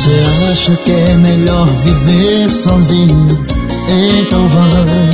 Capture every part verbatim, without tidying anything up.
você acha que é melhor viver sozinho, então vai.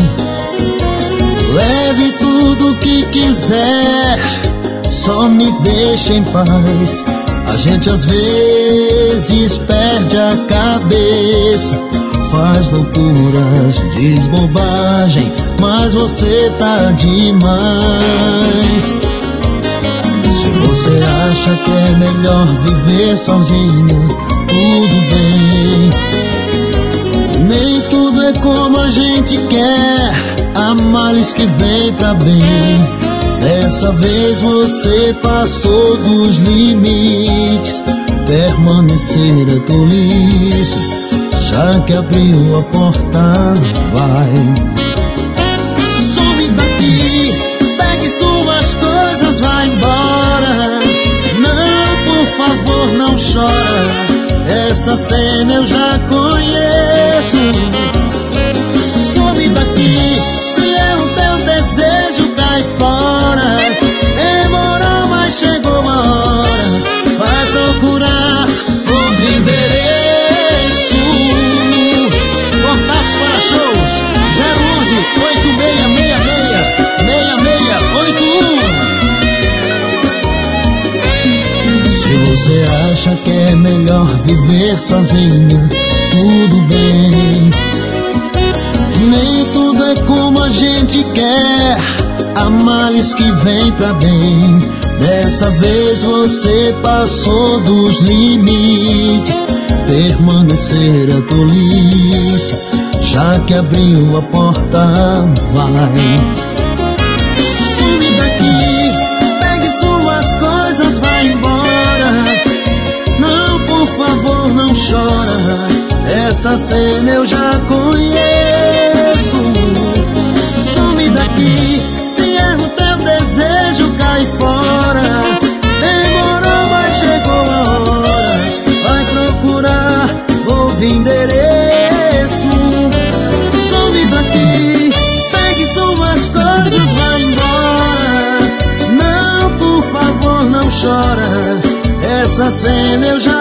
Leve tudo que quiser, só me deixa em paz. A gente às vezes perde a cabeça, faz loucuras, diz bobagem, mas você tá demais. Se você acha que é melhor viver sozinho, tudo bem. Nem tudo é como a gente quer, há males que vem pra bem. Dessa vez você passou dos limites, permanecer é tolice, já que abriu a porta, vai. Some daqui, pegue suas coisas, vai embora. Não, por favor, não chora, essa cena eu já conheço. Some daqui, se é o teu desejo, cai fora. Demorou, mas chegou a hora, vai procurar outro endereço. Contatos para shows zero onze oito seis seis seis seis seis oito um. Se você acha que é melhor viver sozinho, tudo bem. Nem tudo é como a gente quer, há males que vem pra bem. Dessa vez você passou dos limites, permanecer é tolice, já que abriu a porta, vai. Some daqui, pegue suas coisas, vai embora. Não, por favor, não chora, essa cena eu já conheço. Some daqui, se é o teu desejo, cai fora. Demorou, mas chegou a hora, vai procurar outro endereço. Some daqui, pegue suas coisas, vai embora. Não, por favor, não chora, essa cena eu já